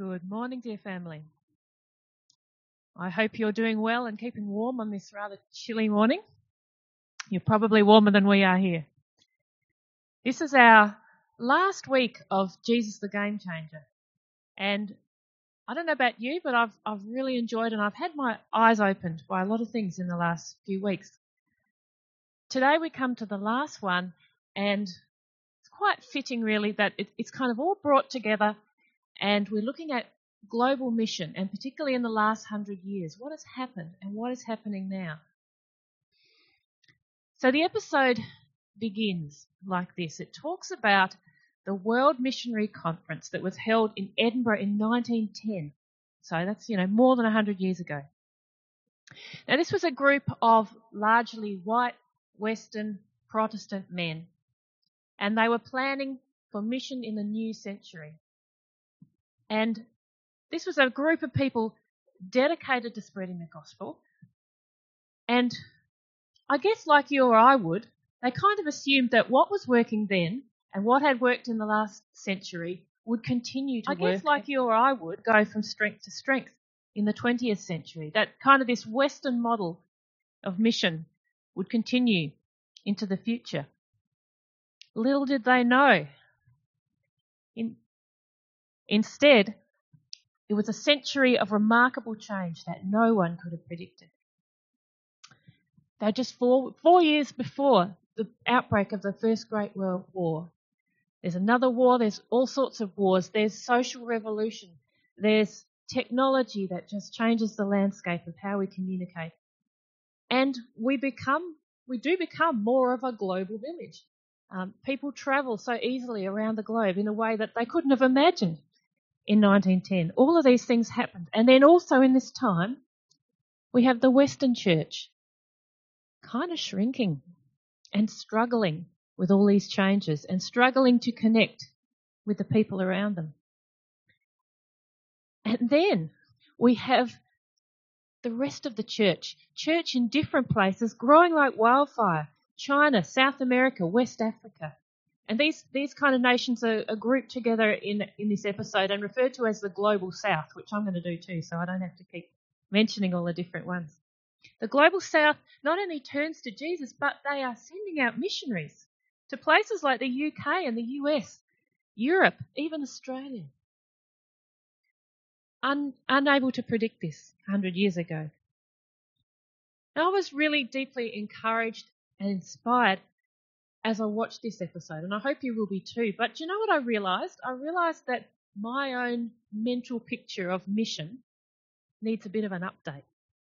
Good morning, dear family. I hope you're doing well and keeping warm on this rather chilly morning. You're probably warmer than we are here. This is our last week of Jesus the Game Changer. And I don't know about you, but I've really enjoyed and I've had my eyes opened by a lot of things in the last few weeks. Today we come to the last one, and it's quite fitting really that it's kind of all brought together, and we're looking at global mission, and particularly in the last 100 years, what has happened and what is happening now. So the episode begins like this. It talks about the World Missionary Conference that was held in Edinburgh in 1910. So that's, more than 100 years ago. Now this was a group of largely white, Western, Protestant men, and they were planning for mission in the new century. And this was a group of people dedicated to spreading the gospel. And I guess like you or I would, they kind of assumed that what was working then and what had worked in the last century would continue to work. I guess like you or I would go from strength to strength in the 20th century. That kind of this Western model of mission would continue into the future. Little did they know. Instead, it was a century of remarkable change that no one could have predicted. They're just four years before the outbreak of the First Great World War. There's another war, there's all sorts of wars, there's social revolution, there's technology that just changes the landscape of how we communicate. And we do become more of a global village. People travel so easily around the globe in a way that they couldn't have imagined in 1910. All of these things happened. And then also in this time, we have the Western Church kind of shrinking and struggling with all these changes and struggling to connect with the people around them. And then we have the rest of the church in different places, growing like wildfire. China, South America, West Africa. And these kind of nations are grouped together in this episode and referred to as the Global South, which I'm going to do too, so I don't have to keep mentioning all the different ones. The Global South not only turns to Jesus, but they are sending out missionaries to places like the UK and the US, Europe, even Australia. Unable to predict this 100 years ago. Now, I was really deeply encouraged and inspired as I watched this episode, and I hope you will be too. But do you know what I realised? I realised that my own mental picture of mission needs a bit of an update.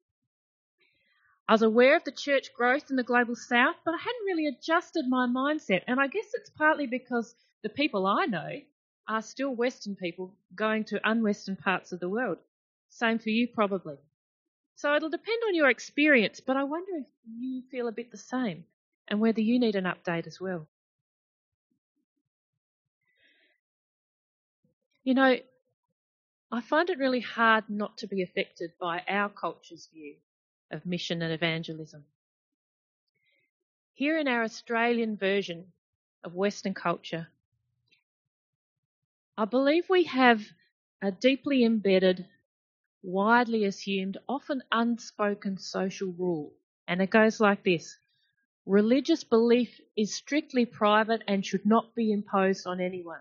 I was aware of the church growth in the Global South, but I hadn't really adjusted my mindset, and I guess it's partly because the people I know are still Western people going to un-Western parts of the world. Same for you probably. So it'll depend on your experience, but I wonder if you feel a bit the same and whether you need an update as well. I find it really hard not to be affected by our culture's view of mission and evangelism. Here in our Australian version of Western culture, I believe we have a deeply embedded, widely assumed, often unspoken social rule. And it goes like this. Religious belief is strictly private and should not be imposed on anyone.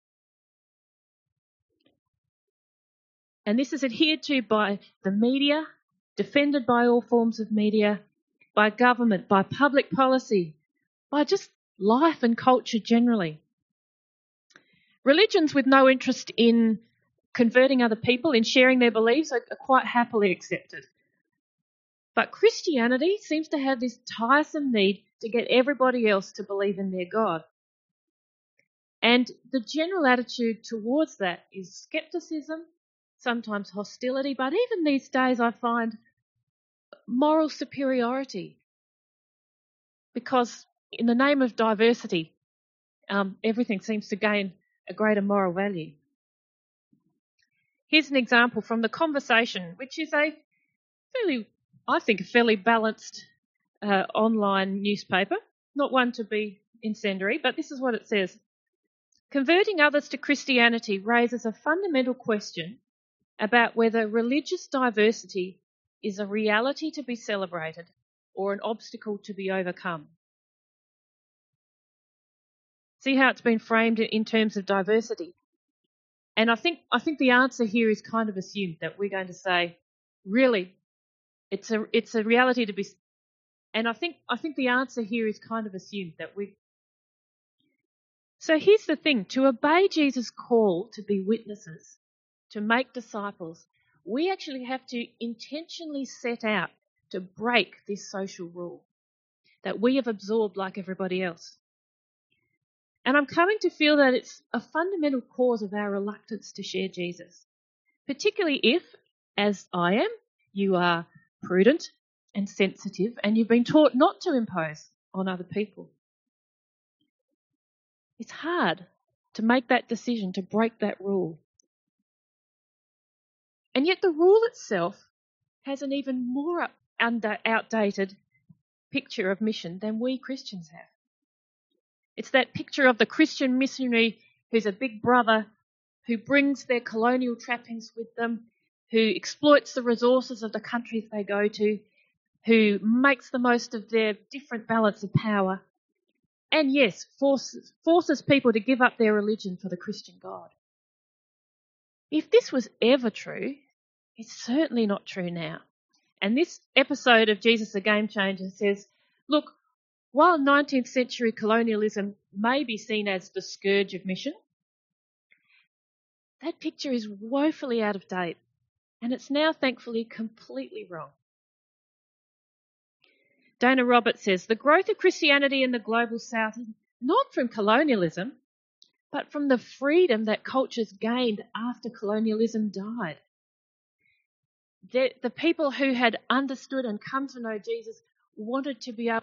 And this is adhered to by the media, defended by all forms of media, by government, by public policy, by just life and culture generally. Religions with no interest in converting other people, in sharing their beliefs, are quite happily accepted. But Christianity seems to have this tiresome need to get everybody else to believe in their God. And the general attitude towards that is scepticism, sometimes hostility, but even these days I find moral superiority. Because in the name of diversity, everything seems to gain a greater moral value. Here's an example from The Conversation, which is a fairly balanced online newspaper. Not one to be incendiary, but this is what it says. Converting others to Christianity raises a fundamental question about whether religious diversity is a reality to be celebrated or an obstacle to be overcome. See how it's been framed in terms of diversity? And I think the answer here is kind of assumed that we're going to say, really, it's a reality to be. And I think the answer here is kind of assumed that we. So here's the thing: to obey Jesus' call to be witnesses, to make disciples, we actually have to intentionally set out to break this social rule that we have absorbed like everybody else. And I'm coming to feel that it's a fundamental cause of our reluctance to share Jesus, particularly if, as I am, you are prudent and sensitive and you've been taught not to impose on other people. It's hard to make that decision, to break that rule. And yet the rule itself has an even more outdated picture of mission than we Christians have. It's that picture of the Christian missionary who's a big brother, who brings their colonial trappings with them, who exploits the resources of the countries they go to, who makes the most of their different balance of power, and yes, forces people to give up their religion for the Christian God. If this was ever true, it's certainly not true now. And this episode of Jesus a Game Changer says, look, while 19th century colonialism may be seen as the scourge of mission, that picture is woefully out of date, and it's now thankfully completely wrong. Dana Roberts says, the growth of Christianity in the global south is not from colonialism, but from the freedom that cultures gained after colonialism died. The people who had understood and come to know Jesus wanted to be able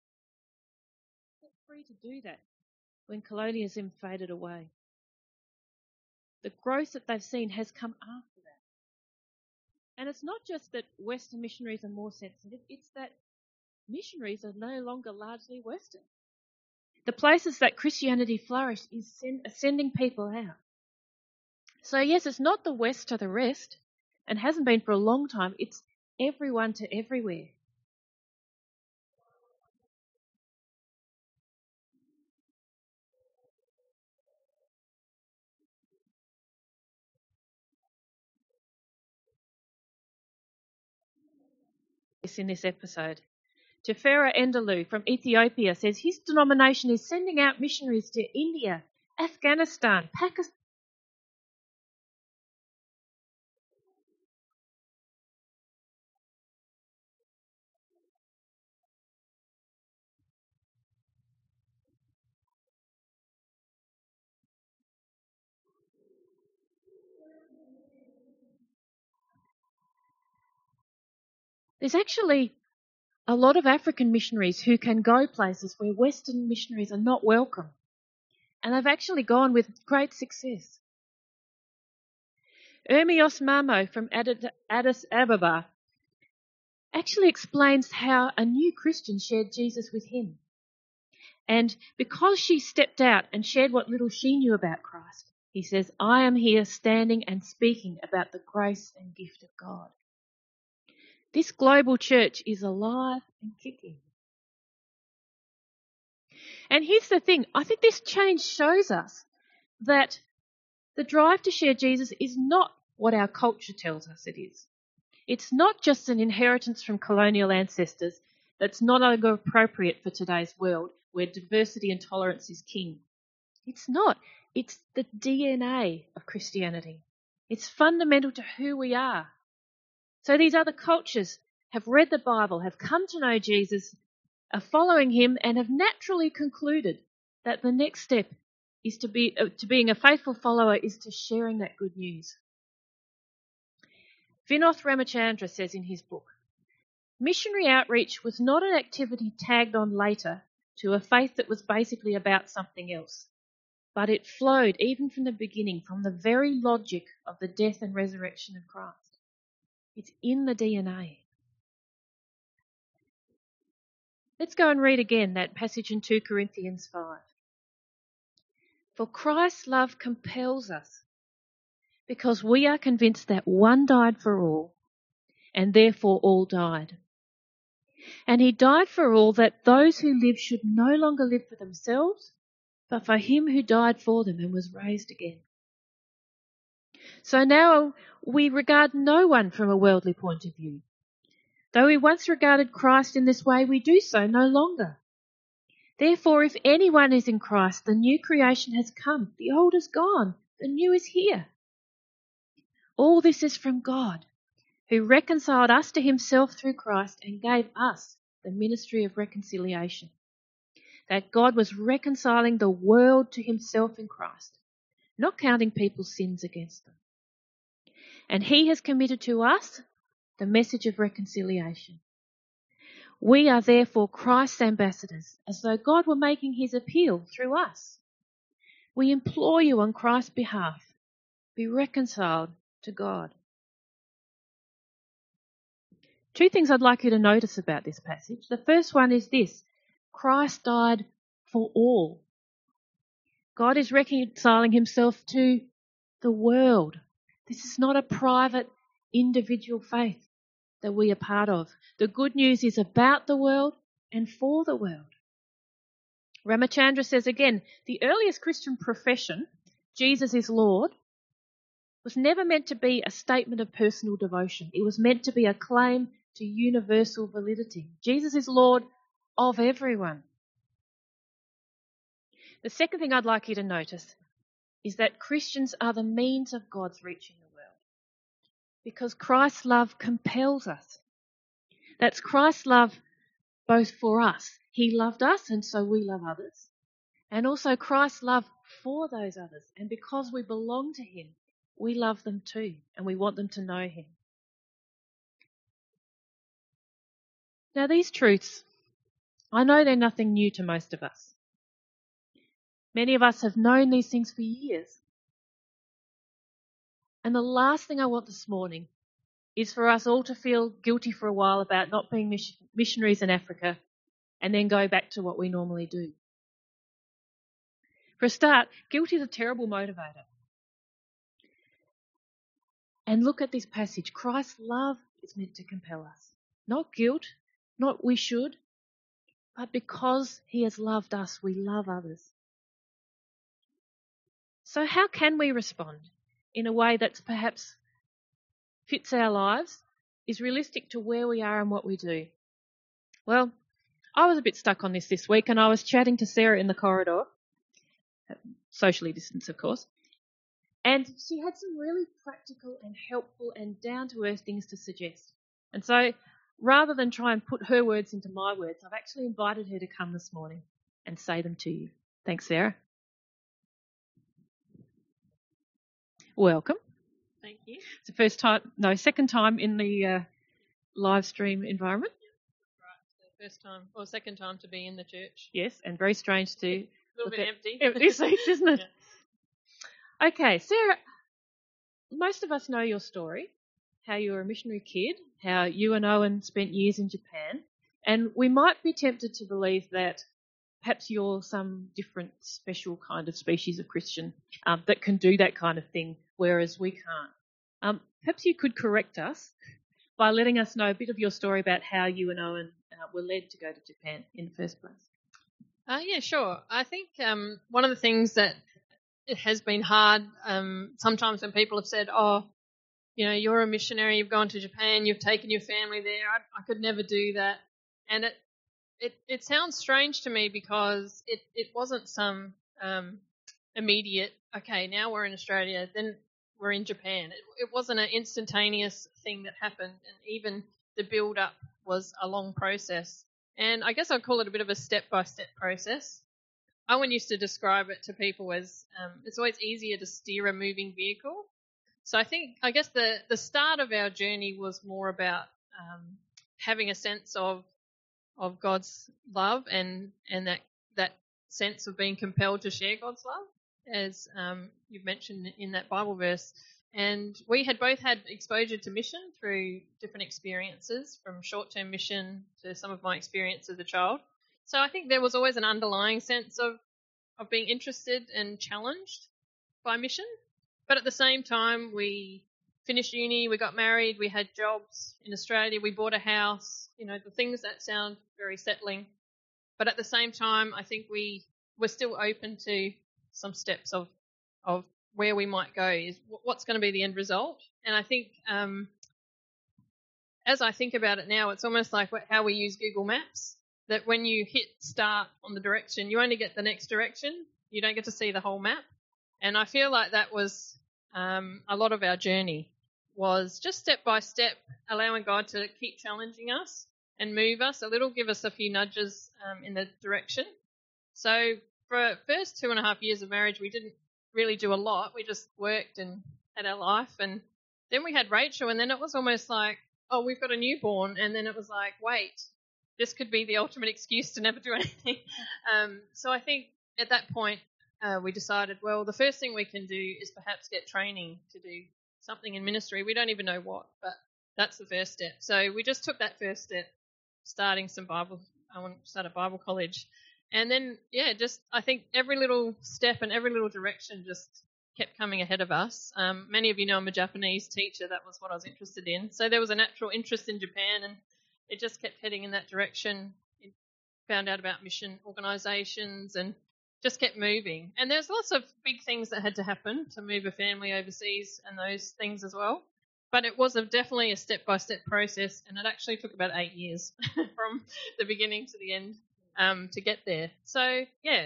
free to do that when colonialism faded away. The growth that they've seen has come after that. And it's not just that Western missionaries are more sensitive, it's that missionaries are no longer largely Western. The places that Christianity flourished is sending people out. So yes, it's not the West to the rest, and hasn't been for a long time. It's everyone to everywhere. In this episode, Tefera Endalu from Ethiopia says his denomination is sending out missionaries to India, Afghanistan, Pakistan. There's actually a lot of African missionaries who can go places where Western missionaries are not welcome. And they've actually gone with great success. Ermios Mamo from Addis Ababa actually explains how a new Christian shared Jesus with him. And because she stepped out and shared what little she knew about Christ, he says, I am here standing and speaking about the grace and gift of God. This global church is alive and kicking. And here's the thing, I think this change shows us that the drive to share Jesus is not what our culture tells us it is. It's not just an inheritance from colonial ancestors that's not longer appropriate for today's world where diversity and tolerance is king. It's not. It's the DNA of Christianity. It's fundamental to who we are. So these other cultures have read the Bible, have come to know Jesus, are following him, and have naturally concluded that the next step is to being a faithful follower is to sharing that good news. Vinoth Ramachandra says in his book, missionary outreach was not an activity tagged on later to a faith that was basically about something else, but it flowed even from the beginning, from the very logic of the death and resurrection of Christ. It's in the DNA. Let's go and read again that passage in 2 Corinthians 5. For Christ's love compels us, because we are convinced that one died for all, and therefore all died. And he died for all, that those who live should no longer live for themselves, but for him who died for them and was raised again. So now we regard no one from a worldly point of view. Though we once regarded Christ in this way, we do so no longer. Therefore, if anyone is in Christ, the new creation has come. The old is gone. The new is here. All this is from God, who reconciled us to himself through Christ and gave us the ministry of reconciliation. That God was reconciling the world to himself in Christ, not counting people's sins against them. And he has committed to us the message of reconciliation. We are therefore Christ's ambassadors, as though God were making his appeal through us. We implore you on Christ's behalf, be reconciled to God. Two things I'd like you to notice about this passage. The first one is this: Christ died for all. God is reconciling himself to the world. This is not a private, individual faith that we are part of. The good news is about the world and for the world. Ramachandra says again, the earliest Christian profession, Jesus is Lord, was never meant to be a statement of personal devotion. It was meant to be a claim to universal validity. Jesus is Lord of everyone. The second thing I'd like you to notice is that Christians are the means of God's reaching the world, because Christ's love compels us. That's Christ's love both for us. He loved us, and so we love others. And also Christ's love for those others. And because we belong to him, we love them too, and we want them to know him. Now, these truths, I know they're nothing new to most of us. Many of us have known these things for years. And the last thing I want this morning is for us all to feel guilty for a while about not being missionaries in Africa and then go back to what we normally do. For a start, guilt is a terrible motivator. And look at this passage. Christ's love is meant to compel us. Not guilt, not we should, but because he has loved us, we love others. So how can we respond in a way that's perhaps fits our lives, is realistic to where we are and what we do? Well, I was a bit stuck on this week, and I was chatting to Sarah in the corridor, socially distanced, of course, and she had some really practical and helpful and down-to-earth things to suggest. And so rather than try and put her words into my words, I've actually invited her to come this morning and say them to you. Thanks, Sarah. Welcome. Thank you. It's the second time in the live stream environment. Right, so second time to be in the church. Yes, and very strange to a little bit empty. Empty seats, isn't it? Yeah. Okay, Sarah, most of us know your story, how you were a missionary kid, how you and Owen spent years in Japan, and we might be tempted to believe that perhaps you're some different special kind of species of Christian that can do that kind of thing, whereas we can't. Perhaps you could correct us by letting us know a bit of your story about how you and Owen were led to go to Japan in the first place. Yeah, sure. I think one of the things that it has been hard sometimes when people have said, oh, you know, you're a missionary, you've gone to Japan, you've taken your family there, I could never do that. And it sounds strange to me because it wasn't some immediate, okay, now we're in Australia, then we're in Japan. It wasn't an instantaneous thing that happened, and even the build-up was a long process. And I guess I'd call it a bit of a step-by-step process. Owen used to describe it to people as it's always easier to steer a moving vehicle. So I guess the start of our journey was more about having a sense of God's love and that sense of being compelled to share God's love, as you've mentioned in that Bible verse. And we had both had exposure to mission through different experiences, from short-term mission to some of my experience as a child. So I think there was always an underlying sense of being interested and challenged by mission. But at the same time, we finished uni, we got married, we had jobs in Australia, we bought a house, the things that sound very settling. But at the same time, I think we're still open to some steps of where we might go, is what's going to be the end result. And I think as I think about it now, it's almost like how we use Google Maps, that when you hit start on the direction, you only get the next direction. You don't get to see the whole map. And I feel like that was a lot of our journey, was just step by step, allowing God to keep challenging us and move us a little, give us a few nudges in the direction. So for first 2.5 years of marriage, we didn't really do a lot. We just worked and had our life. And then we had Rachel, and then it was almost like, oh, we've got a newborn. And then it was like, wait, this could be the ultimate excuse to never do anything. So I think at that point, we decided, well, the first thing we can do is perhaps get training to do something in ministry. We don't even know what, but that's the first step. So we just took that first step, starting I want to start a Bible college. And then, I think every little step and every little direction just kept coming ahead of us. Many of you know I'm a Japanese teacher. That was what I was interested in. So there was a natural interest in Japan, and it just kept heading in that direction. It found out about mission organisations and just kept moving. And there's lots of big things that had to happen to move a family overseas and those things as well. But it was definitely a step-by-step process, and it actually took about 8 years from the beginning to the end to get there. So,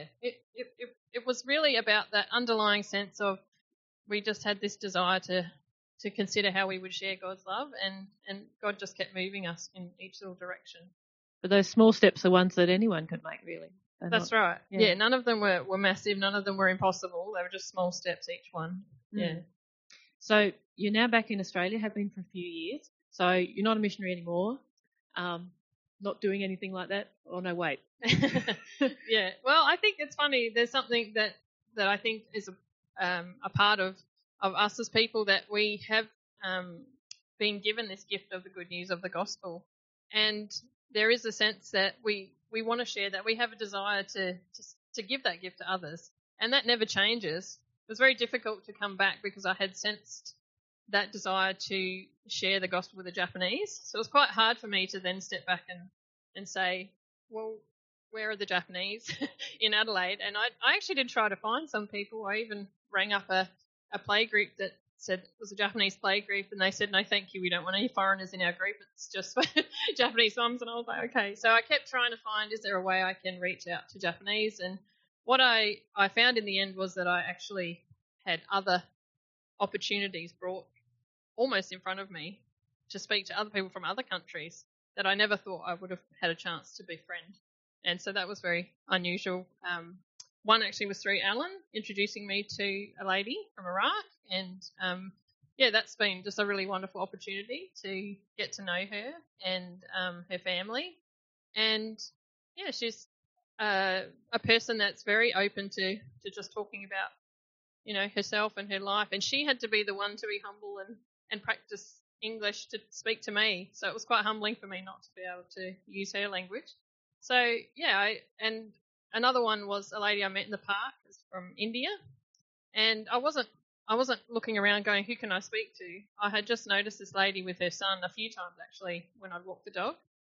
it was really about that underlying sense of we just had this desire to consider how we would share God's love, and God just kept moving us in each little direction. But those small steps are ones that anyone could make, really. That's right. Yeah, none of them were massive. None of them were impossible. They were just small steps, each one. Yeah. So you're now back in Australia, have been for a few years. So you're not a missionary anymore, not doing anything like that. Oh, no, wait. Yeah. Well, I think it's funny. There's something that I think is a part of us as people, that we have been given this gift of the good news of the gospel. And there is a sense that we want to share that. We have a desire to give that gift to others. And that never changes. It was very difficult to come back because I had sensed that desire to share the gospel with the Japanese. So it was quite hard for me to then step back and say, well, where are the Japanese in Adelaide? And I actually did try to find some people. I even rang up a play group that said it was a Japanese play group, and they said, no, thank you, we don't want any foreigners in our group. It's just for Japanese mums. And I was like, okay. So I kept trying to find, is there a way I can reach out to Japanese? And what I found in the end was that I actually had other opportunities brought almost in front of me to speak to other people from other countries that I never thought I would have had a chance to befriend. And so that was very unusual. One actually was through Alan introducing me to a lady from Iraq. And, that's been just a really wonderful opportunity to get to know her and her family. And, she's a person that's very open to just talking about, herself and her life. And she had to be the one to be humble and practice English to speak to me. So it was quite humbling for me not to be able to use her language. So, and another one was a lady I met in the park from India. And I wasn't looking around going, who can I speak to? I had just noticed this lady with her son a few times, actually, when I'd walk the dog.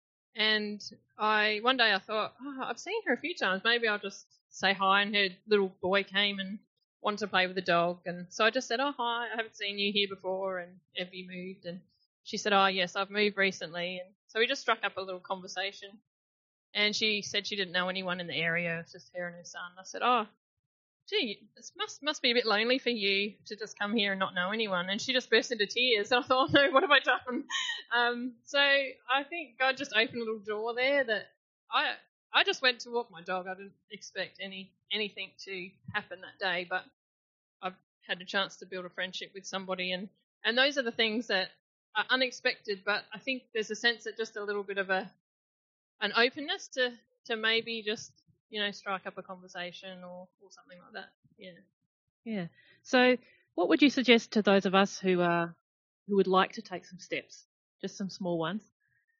And one day I thought, I've seen her a few times. Maybe I'll just say hi. And her little boy came and wanted to play with the dog. And so I just said, oh, hi, I haven't seen you here before. And have you moved? And she said, oh, yes, I've moved recently. And so we just struck up a little conversation. And she said she didn't know anyone in the area. It was just her and her son. I said, oh, gee, this must be a bit lonely for you to just come here and not know anyone. And she just burst into tears. And I thought, oh, no, what have I done? So I think God just opened a little door there that I just went to walk my dog. I didn't expect anything to happen that day, but I've had a chance to build a friendship with somebody. And those are the things that are unexpected, but I think there's a sense that just a little bit of an openness to maybe just, strike up a conversation or something like that. Yeah. Yeah. So what would you suggest to those of us who would like to take some steps, just some small ones,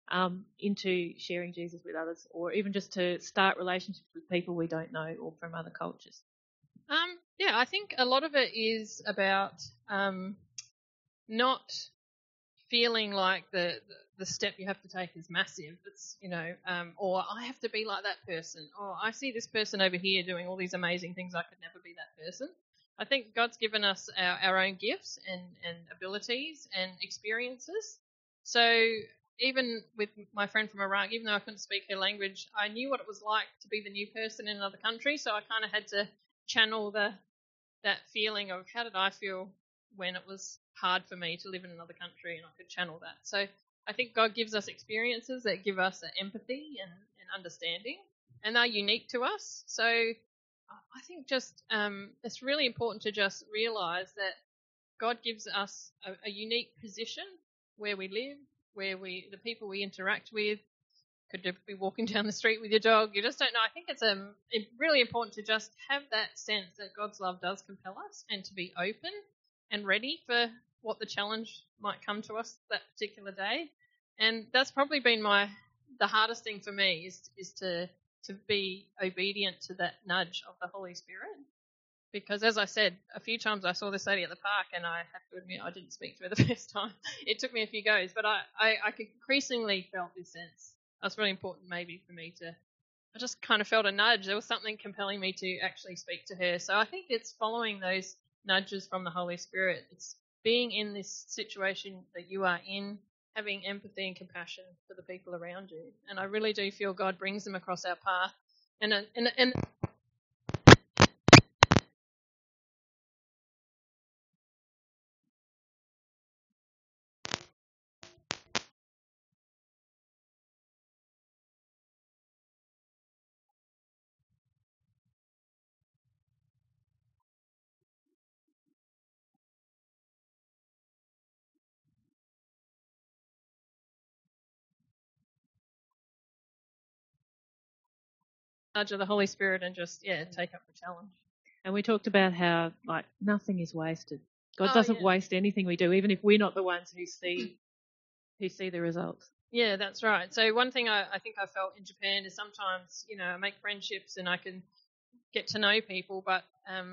into sharing Jesus with others, or even just to start relationships with people we don't know or from other cultures? Yeah, I think a lot of it is about not feeling like the step you have to take is massive. It's, or I have to be like that person, or I see this person over here doing all these amazing things. I could never be that person. I think God's given us our own gifts and abilities and experiences. So even with my friend from Iraq, even though I couldn't speak her language, I knew what it was like to be the new person in another country. So I kind of had to channel that feeling of how did I feel when it was hard for me to live in another country, and I could channel that. So I think God gives us experiences that give us empathy and understanding, and they're unique to us. So I think just it's really important to just realise that God gives us a unique position where we live, the people we interact with. Could be walking down the street with your dog. You just don't know. I think it's really important to just have that sense that God's love does compel us, and to be open and ready for what the challenge might come to us that particular day. And that's probably been the hardest thing for me is to be obedient to that nudge of the Holy Spirit. Because as I said, a few times I saw this lady at the park, and I have to admit I didn't speak to her the first time. It took me a few goes, but I increasingly felt this sense. That's really important maybe for me I just kind of felt a nudge. There was something compelling me to actually speak to her. So I think it's following those nudges from the Holy Spirit. It's being in this situation that you are in, having empathy and compassion for the people around you. And I really do feel God brings them across our path. And nudge of the Holy Spirit and just, take up the challenge. And we talked about how, nothing is wasted. God doesn't waste anything we do, even if we're not the ones who see the results. Yeah, that's right. So one thing I think I felt in Japan is sometimes, I make friendships and I can get to know people, but,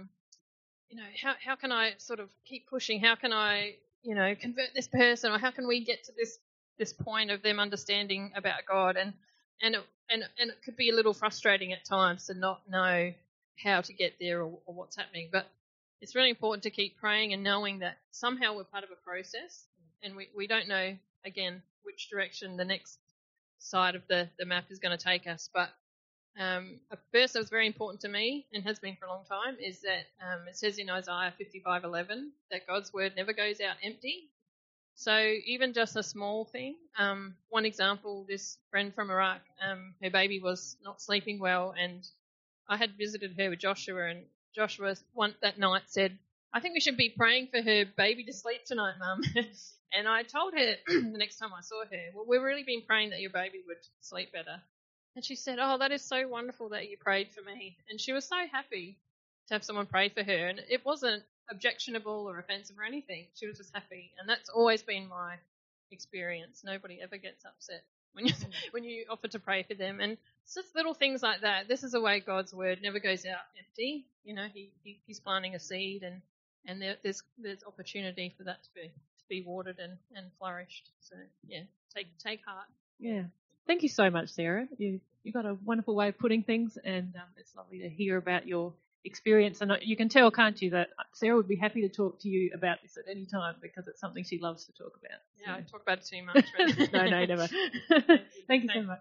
how can I sort of keep pushing? How can I, convert this person, or how can we get to this point of them understanding about God? And it could be a little frustrating at times to not know how to get there or what's happening. But it's really important to keep praying and knowing that somehow we're part of a process, and we don't know, again, which direction the next side of the map is going to take us. But a verse that was very important to me and has been for a long time is that it says in Isaiah 55:11 that God's word never goes out empty. So even just a small thing. One example, this friend from Iraq, her baby was not sleeping well, and I had visited her with Joshua, and Joshua that night said, I think we should be praying for her baby to sleep tonight, Mum. And I told her the next time I saw her, well, we've really been praying that your baby would sleep better. And she said, oh, that is so wonderful that you prayed for me. And she was so happy to have someone pray for her. And it wasn't objectionable or offensive or anything. She was just happy. And that's always been my experience. Nobody ever gets upset when you offer to pray for them. And it's just little things like that. This is a way God's word never goes out empty. He's planting a seed, and there's opportunity for that to be watered and flourished. So, take heart. Yeah. Thank you so much, Sarah. You've got a wonderful way of putting things, and it's lovely to hear about your experience. And you can tell, can't you, that Sarah would be happy to talk to you about this at any time, because it's something she loves to talk about. Yeah, I talk about it too much. But No, never. Thank you so much.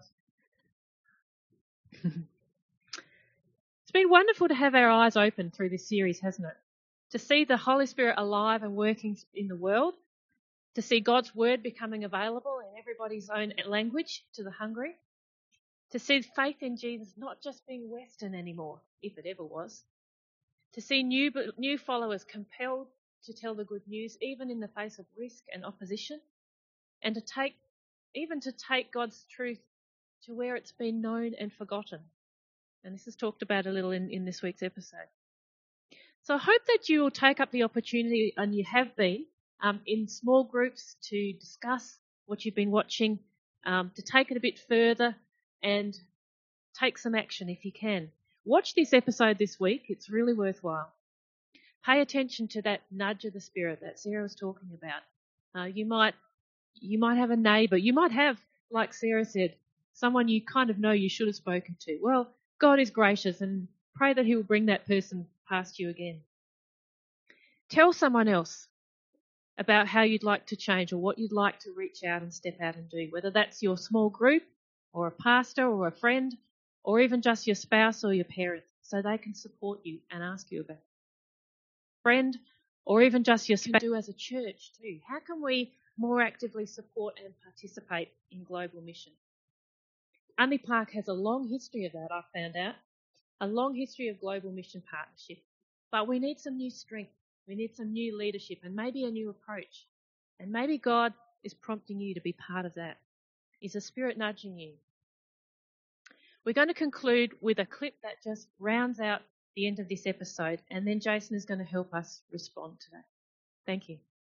It's been wonderful to have our eyes open through this series, hasn't it? To see the Holy Spirit alive and working in the world, to see God's word becoming available in everybody's own language to the hungry, to see faith in Jesus not just being Western anymore, if it ever was, to see new followers compelled to tell the good news even in the face of risk and opposition, and to take God's truth to where it's been known and forgotten. And this is talked about a little in this week's episode. So I hope that you will take up the opportunity, and you have been, in small groups to discuss what you've been watching to take it a bit further and take some action if you can. Watch this episode this week. It's really worthwhile. Pay attention to that nudge of the Spirit that Sarah was talking about. You might have a neighbour. You might have, like Sarah said, someone you kind of know you should have spoken to. Well, God is gracious, and pray that he will bring that person past you again. Tell someone else about how you'd like to change or what you'd like to reach out and step out and do, whether that's your small group or a pastor or a friend or even just your spouse or your parents, so they can support you and ask you about it. Friend or even just your spouse. Do as a church too. How can we more actively support and participate in global mission? Unley Park has a long history of that, I've found out, a long history of global mission partnership. But we need some new strength. We need some new leadership and maybe a new approach. And maybe God is prompting you to be part of that. Is the Spirit nudging you? We're going to conclude with a clip that just rounds out the end of this episode, and then Jason is going to help us respond to that. Thank you.